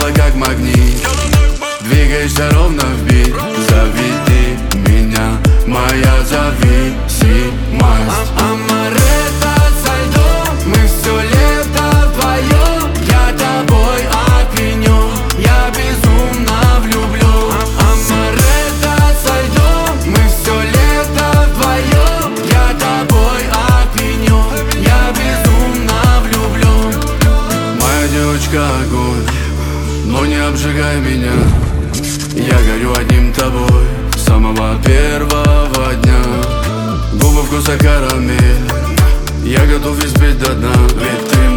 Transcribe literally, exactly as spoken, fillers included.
тело как магнит, двигаешься ровно в бит. Заведи меня, моя зависимость. Амаретто со льдом, мы все лето вдвоем. Я тобой опьянен, я безумно влюблен. Амаретто со льдом, мы все лето вдвоем. Я тобой опьянен, я безумно влюблен. Моя девочка огонь, но не обжигай меня. Я горю одним тобой с самого первого дня. Губы вкуса карамель, я готов испить до дна. Ведь ты